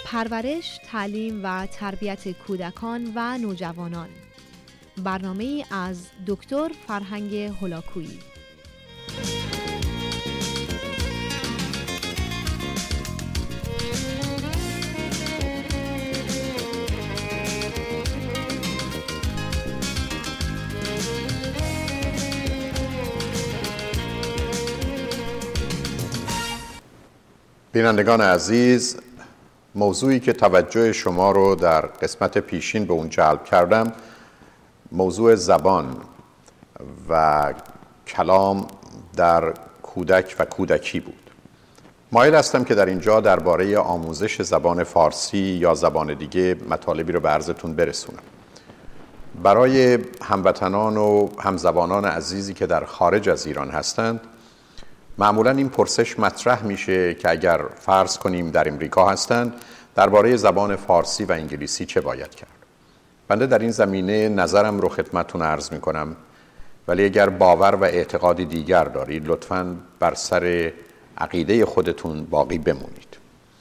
پرورش، تعلیم و تربیت کودکان و نوجوانان. برنامه‌ای از دکتر فرهنگ هولاکویی. بینندگان عزیز، موضوعی که توجه شما رو در قسمت پیشین به اون جلب کردم موضوع زبان و کلام در کودک و کودکی بود. مایل هستم که در اینجا درباره آموزش زبان فارسی یا زبان دیگه مطالبی رو به عرضتون برسونم. برای هموطنان و همزبانان عزیزی که در خارج از ایران هستند، معمولا این پرسش مطرح میشه که اگر فرض کنیم در امریکا هستند، درباره زبان فارسی و انگلیسی چه باید کرد؟ بنده در این زمینه نظرم رو خدمتتون عرض میکنم، ولی اگر باور و اعتقادی دیگر دارید لطفاً بر سر عقیده خودتون باقی بمونید.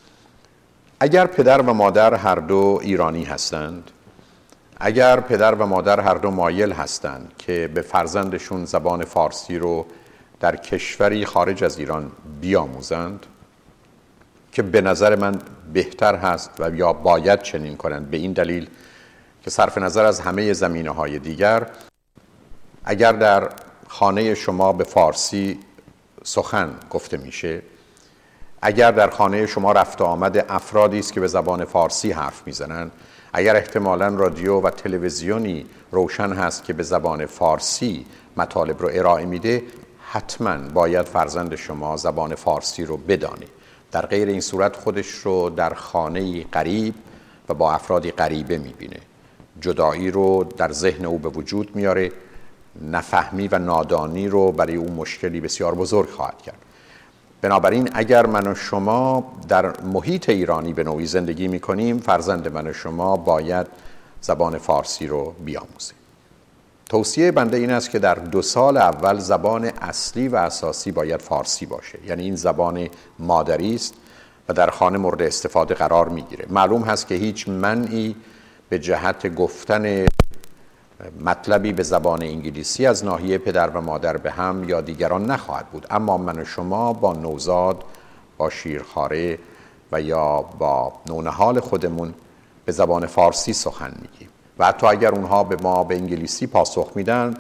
اگر پدر و مادر هر دو ایرانی هستند، اگر پدر و مادر هر دو مایل هستند که به فرزندشون زبان فارسی رو در کشوری خارج از ایران بیاموزند، که به نظر من بهتر هست و یا باید چنین کنند، به این دلیل که صرف نظر از همه زمینه‌های دیگر، اگر در خانه شما به فارسی سخن گفته میشه، اگر در خانه شما رفت و آمد افرادی است که به زبان فارسی حرف میزنن، اگر احتمالاً رادیو و تلویزیونی روشن هست که به زبان فارسی مطالب رو ارائه میده، حتماً باید فرزند شما زبان فارسی رو بدانه. در غیر این صورت خودش رو در خانه غریب و با افرادی غریبه میبینه. جدایی رو در ذهن او به وجود میاره، نفهمی و نادانی رو برای او مشکلی بسیار بزرگ خواهد کرد. بنابراین اگر من و شما در محیط ایرانی به نوعی زندگی میکنیم، فرزند من و شما باید زبان فارسی رو بیاموزه. توصیه بنده این است که در 2 سال اول زبان اصلی و اساسی باید فارسی باشه، یعنی این زبان مادری است و در خانه مورد استفاده قرار میگیره. معلوم هست که هیچ منعی به جهت گفتن مطلبی به زبان انگلیسی از ناحیه پدر و مادر به هم یا دیگران نخواهد بود، اما من و شما با نوزاد، با شیرخواره و یا با نونهال خودمون به زبان فارسی سخن میگیم و حتی اگر اونها به ما به انگلیسی پاسخ میدن،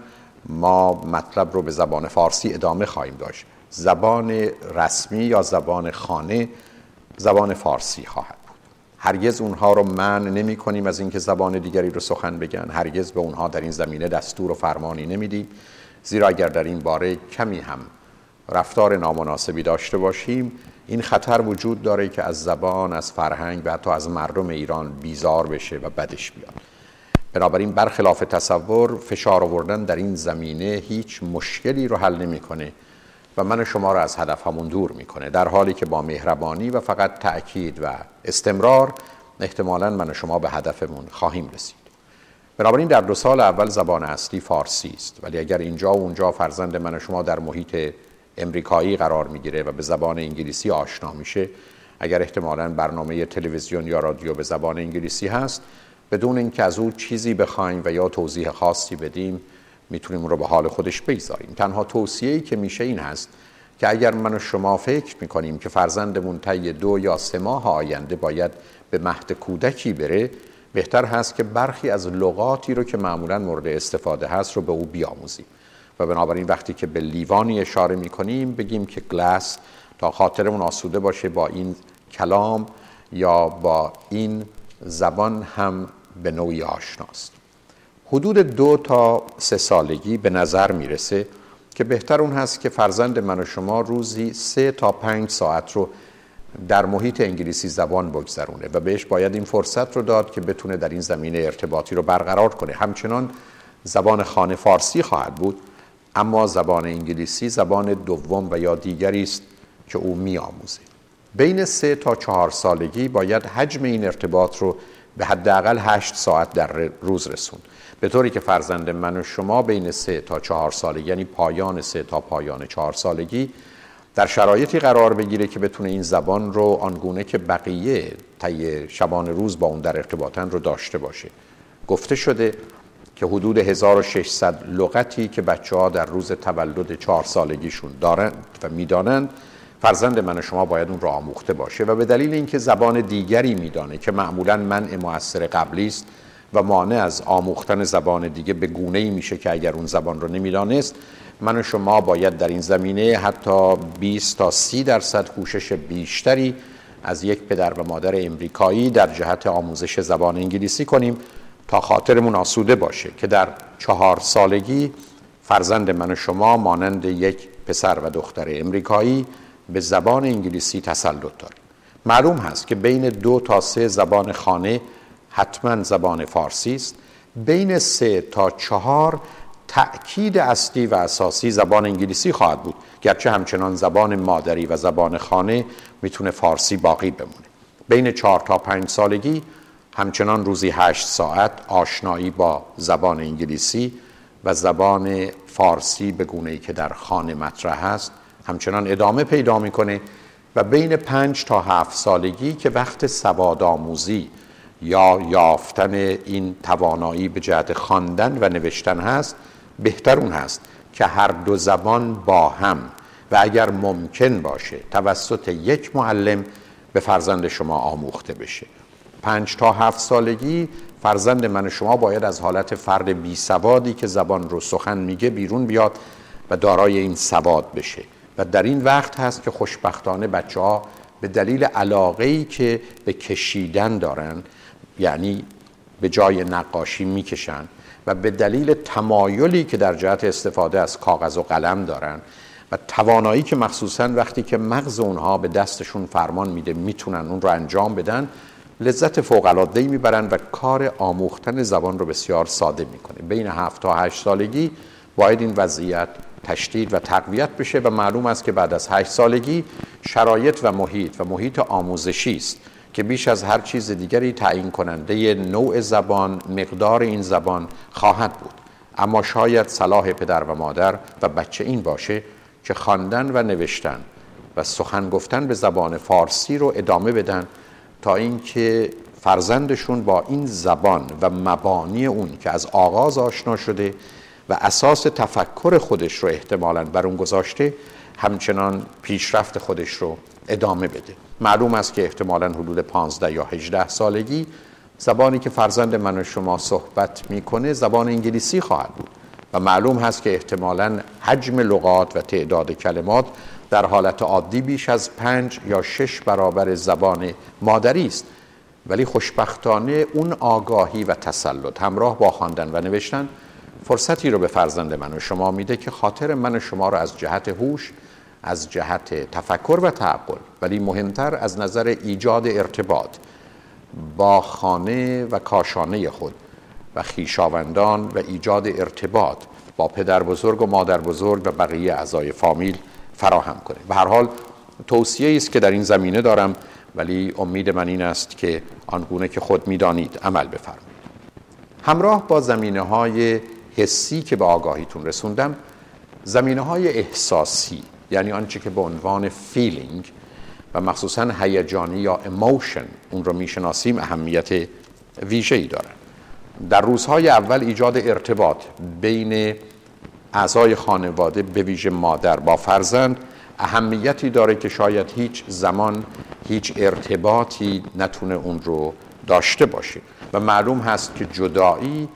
ما مطلب رو به زبان فارسی ادامه خواهیم داشت. زبان رسمی یا زبان خانه زبان فارسی خواهد بود. هرگز اونها رو منع نمی کنیم از اینکه زبان دیگری رو سخن بگن، هرگز به اونها در این زمینه دستور و فرمانی نمیدیم، زیرا اگر در این باره کمی هم رفتار نامناسبی داشته باشیم، این خطر وجود داره که از زبان، از فرهنگ و حتی از مردم ایران بیزار بشه و بدش بیاد. بنابراین برخلاف تصور، فشار آوردن در این زمینه هیچ مشکلی رو حل نمیکنه و من شما رو از هدفمون دور میکنه، در حالی که با مهربانی و فقط تأکید و استمرار احتمالاً من شما به هدفمون خواهیم رسید. بنابراین در 2 سال اول زبان اصلی فارسی است، ولی اگر اینجا و اونجا فرزند من شما در محیط امریکایی قرار میگیره و به زبان انگلیسی آشنا میشه، اگر احتمالاً برنامه تلویزیون یا رادیو به زبان انگلیسی هست، بدون اینکه از او چیزی بخوایم و یا توضیح خاصی بدیم، میتونیم اون رو به حال خودش بگذاریم. تنها توصیه‌ای که میشه این هست که اگر من و شما فکر میکنیم که فرزندمون طی 2 یا 3 ماه آینده باید به مهد کودکی بره، بهتر هست که برخی از لغاتی رو که معمولاً مورد استفاده هست رو به او بیاموزیم و بنابراین وقتی که به لیوانی اشاره میکنیم بگیم که گلاس، تا خاطرمون آسوده باشه با این کلام یا با این زبان هم به نوعی آشناست. حدود 2 تا 3 سالگی به نظر میرسه که بهتر اون هست که فرزند من و شما روزی 3 تا 5 ساعت رو در محیط انگلیسی زبان بگذرونه و بهش باید این فرصت رو داد که بتونه در این زمینه ارتباطی رو برقرار کنه. همچنان زبان خانه فارسی خواهد بود، اما زبان انگلیسی زبان دوم و یا دیگری است که او میآموزه. بین 3 تا 4 سالگی باید حجم این ارتباط رو به حداقل 8 ساعت در روز رسوند، به طوری که فرزند من و شما بین 3 تا 4 سالگی، یعنی پایان 3 تا پایان 4 سالگی، در شرایطی قرار بگیره که بتونه این زبان رو آنگونه که بقیه طی شبان روز با اون در ارتباطن رو داشته باشه. گفته شده که حدود 1600 لغتی که بچه‌ها در روز تولد 4 سالگیشون دارند و میدانند، فرزند من و شما باید اون رو آموخته باشه و به دلیل اینکه زبان دیگری میدانه که معمولاً منع مؤثر قبلی است و مانع از آموختن زبان دیگه به گونه‌ای میشه که اگر اون زبان رو نمیدانست، من و شما باید در این زمینه حتی 20 تا 30% کوشش بیشتری از یک پدر و مادر امریکایی در جهت آموزش زبان انگلیسی کنیم تا خاطرمون آسوده باشه که در 4 سالگی فرزند من و شما مانند یک پسر و دختر امریکایی به زبان انگلیسی تسلط داره. معلوم هست که بین 2 تا 3 زبان خانه حتما زبان فارسی است، بین 3 تا 4 تأکید اصلی و اساسی زبان انگلیسی خواهد بود، گرچه همچنان زبان مادری و زبان خانه میتونه فارسی باقی بمونه. بین 4 تا 5 سالگی همچنان روزی 8 ساعت آشنایی با زبان انگلیسی و زبان فارسی به گونه‌ای که در خانه مطرح است همچنان ادامه پیدا میکنه و بین 5 تا 7 سالگی که وقت سوادآموزی یا یافتن این توانایی به جهت خواندن و نوشتن هست، بهتر اون هست که هر دو زبان با هم و اگر ممکن باشه توسط یک معلم به فرزند شما آموخته بشه. 5 تا 7 سالگی فرزند من و شما باید از حالت فرد بی سوادی که زبان رو سخن میگه بیرون بیاد و دارای این سواد بشه و در این وقت هست که خوشبختانه بچه‌ها به دلیل علاقه‌ای که به کشیدن دارن، یعنی به جای نقاشی میکشن و به دلیل تمایلی که در جهت استفاده از کاغذ و قلم دارن و توانایی که مخصوصاً وقتی که مغز اونها به دستشون فرمان میده میتونن اون رو انجام بدن، لذت فوق‌العاده‌ای میبرن و کار آموختن زبان رو بسیار ساده میکنه. بین 7 تا 8 سالگی باید این وضعیت تشدید و تقویت بشه و معلوم است که بعد از 8 سالگی شرایط و محیط آموزشی است که بیش از هر چیز دیگری تعیین کننده نوع زبان، مقدار این زبان خواهد بود. اما شاید صلاح پدر و مادر و بچه این باشه که خواندن و نوشتن و سخن گفتن به زبان فارسی رو ادامه بدن تا اینکه فرزندشون با این زبان و مبانی اون که از آغاز آشنا شده و اساس تفکر خودش رو احتمالاً بر اون گذاشته همچنان پیشرفت خودش رو ادامه بده. معلوم است که احتمالاً حدود 15 یا 18 سالگی زبانی که فرزند من و شما صحبت میکنه زبان انگلیسی خواهد بود و معلوم هست که احتمالاً حجم لغات و تعداد کلمات در حالت عادی بیش از 5 یا 6 برابر زبان مادری است، ولی خوشبختانه اون آگاهی و تسلط همراه با خواندن و نوشتن فرصتی رو به فرزند من و شما میده که خاطر من و شما رو از جهت هوش، از جهت تفکر و تعقل، ولی مهمتر از نظر ایجاد ارتباط با خانه و کاشانه خود و خویشاوندان و ایجاد ارتباط با پدر بزرگ و مادر بزرگ و بقیه اعضای فامیل فراهم کنه. به هر حال توصیه‌ای است که در این زمینه دارم، ولی امید من این است که آنگونه که خود می‌دانید عمل بفرمایید. همراه با زمینه‌های حسی که به آگاهیتون رسوندم، زمینه‌های احساسی، یعنی آنچه که به عنوان فیلینگ و مخصوصاً هیجانی یا ایموشن اون رو میشناسیم اهمیت ویژه‌ای دارن. در روزهای اول ایجاد ارتباط بین اعضای خانواده به ویژه مادر با فرزند اهمیتی داره که شاید هیچ زمان هیچ ارتباطی نتونه اون رو داشته باشه و معلوم هست که جدایی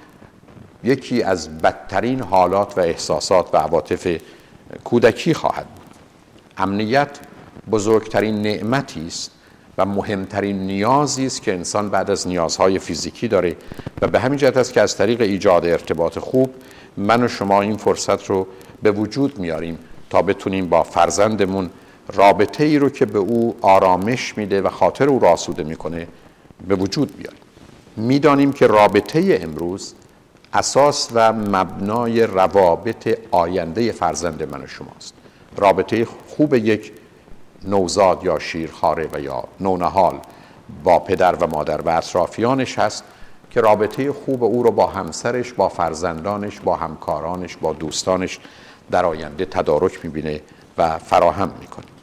یکی از بدترین حالات و احساسات و عواطف کودکی خواهد بود. امنیت بزرگترین نعمتی است و مهمترین نیازی است که انسان بعد از نیازهای فیزیکی داره و به همین جهت است که از طریق ایجاد ارتباط خوب من و شما این فرصت رو به وجود میاریم تا بتونیم با فرزندمون رابطه ای رو که به او آرامش میده و خاطر او را آسوده میکنه به وجود بیاریم. میدانیم که رابطه امروز اساس و مبنای روابط آینده فرزند من و شماست. رابطه خوب یک نوزاد یا شیرخواره و یا نونهال با پدر و مادر و اطرافیانش هست که رابطه خوب او رو با همسرش، با فرزندانش، با همکارانش، با دوستانش در آینده تدارک میبینه و فراهم میکنه.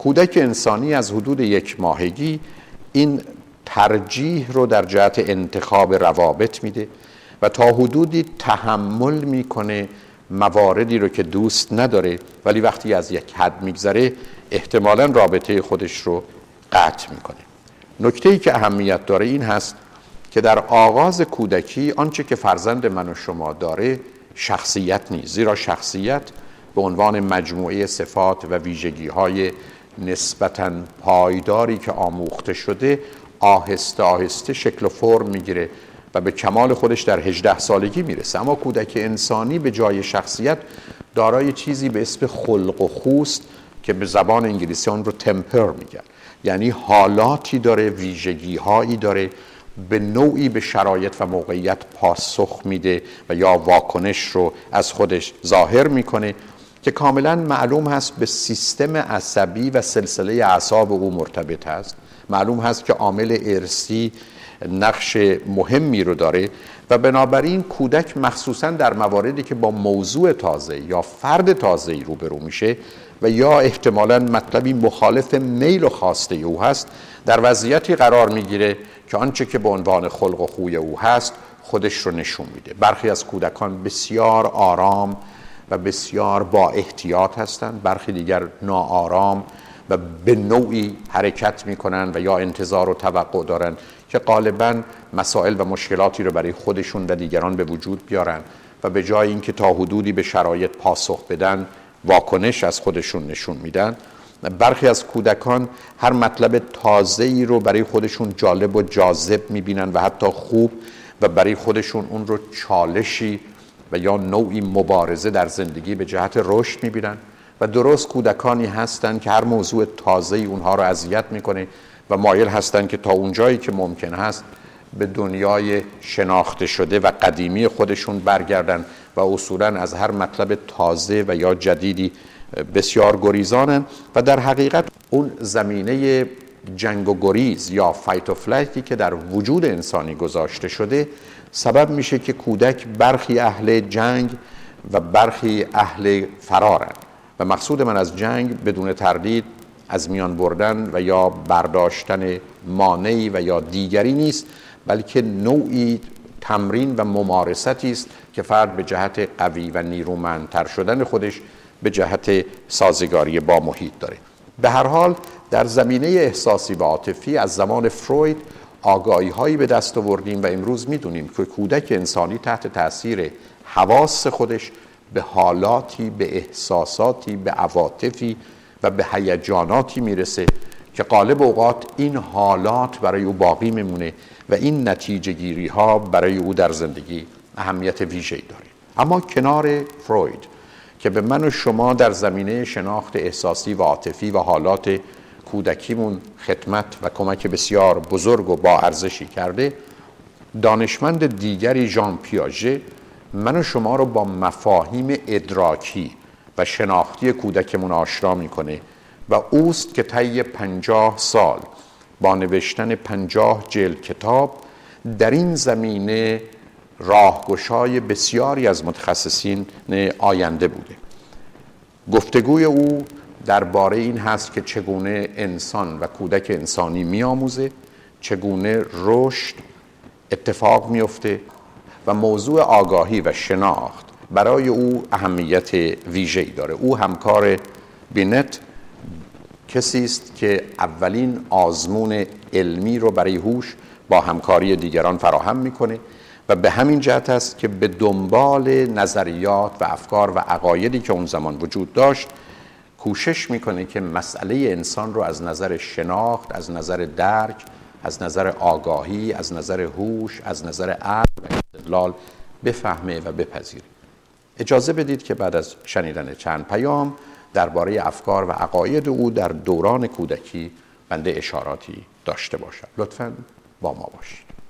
کودک انسانی از حدود 1 ماهگی این ترجیح رو در جهت انتخاب روابط میده و تا حدودی تحمل میکنه مواردی رو که دوست نداره، ولی وقتی از یک حد میگذره احتمالاً رابطه خودش رو قطع میکنه. نکته‌ای که اهمیت داره این هست که در آغاز کودکی آنچه که فرزند من و شما داره شخصیت نیست، زیرا شخصیت به عنوان مجموعه صفات و ویژگی‌های نسبتاً پایداری که آموخته شده آهسته آهسته شکل و فرم میگیره و به کمال خودش در 18 سالگی میرسه. اما کودک انسانی به جای شخصیت دارای چیزی به اسم خلق و خوست که به زبان انگلیسی آن رو تمپر میگن، یعنی حالاتی داره، ویژگی‌هایی داره، به نوعی به شرایط و موقعیت پاسخ میده و یا واکنش رو از خودش ظاهر میکنه که کاملا معلوم هست به سیستم عصبی و سلسله اعصاب او مرتبط هست. معلوم هست که عامل ارثی نقش مهمی رو داره و بنابراین کودک مخصوصا در مواردی که با موضوع تازه یا فرد تازه‌ای روبرو میشه و یا احتمالاً مطلبی مخالف میل و خواسته او هست، در وضعیتی قرار میگیره که آنچه که به عنوان خلق و خوی او هست خودش رو نشون میده. برخی از کودکان بسیار آرام و بسیار با احتیاط هستند، برخی دیگر ناآرام و به نوعی حرکت میکنن و یا انتظار و توقع دارن که غالباً مسائل و مشکلاتی رو برای خودشون و دیگران به وجود بیارن و به جای اینکه تا حدودی به شرایط پاسخ بدن واکنش از خودشون نشون میدن. برخی از کودکان هر مطلب تازه‌ای رو برای خودشون جالب و جاذب میبینن و حتی خوب و برای خودشون اون رو چالشی و یا نوعی مبارزه در زندگی به جهت رشد میبینن و درست کودکانی هستن که هر موضوع تازه‌ای اونها رو اذیت میکنه و مایل هستن که تا اونجایی که ممکن هست به دنیای شناخته شده و قدیمی خودشون برگردن و اصولاً از هر مطلب تازه و یا جدیدی بسیار گریزانن و در حقیقت اون زمینه جنگ و گریز یا فایت و فلایتی که در وجود انسانی گذاشته شده سبب میشه که کودک برخی اهل جنگ و برخی اهل فرارن و مقصود من از جنگ بدون تردید از میان بردن و یا برداشتن مانعی و یا دیگری نیست، بلکه نوعی تمرین و ممارستی است که فرد به جهت قوی و نیرومندتر شدن خودش به جهت سازگاری با محیط داره. به هر حال در زمینه احساسی و عاطفی از زمان فروید آگاهی هایی به دست آوردیم و امروز میدونیم که کودک انسانی تحت تاثیر حواس خودش به حالاتی، به احساساتی، به عواطفی و به هیجاناتی میرسه که غالب اوقات این حالات برای او باقی میمونه و این نتیجه گیری ها برای او در زندگی اهمیت ویژه‌ای داره. اما کنار فروید که به من و شما در زمینه شناخت احساسی و عاطفی و حالات کودکیمون خدمت و کمک بسیار بزرگ و با ارزشی کرده، دانشمند دیگری ژان پیاژه من و شما رو با مفاهیم ادراکی و شناختی کودکمون آشنا میکنه و اوست که طی 50 سال با نوشتن 50 جلد کتاب در این زمینه راهگشای بسیاری از متخصصین آینده بوده. گفتگوی او درباره این هست که چگونه انسان و کودک انسانی میآموزه، چگونه رشد اتفاق میفته و موضوع آگاهی و شناخت برای او اهمیت ویژه‌ای داره. او همکار بینت کسی است که اولین آزمون علمی رو برای هوش با همکاری دیگران فراهم میکنه و به همین جهت است که به دنبال نظریات و افکار و عقایدی که اون زمان وجود داشت کوشش میکنه که مسئله انسان رو از نظر شناخت، از نظر درک، از نظر آگاهی، از نظر هوش، از نظر عقل و استدلال بفهمه و بپذیره. اجازه بدید که بعد از شنیدن چند پیام درباره افکار و عقاید او در دوران کودکی بنده اشاراتی داشته باشم. لطفاً با ما باشید.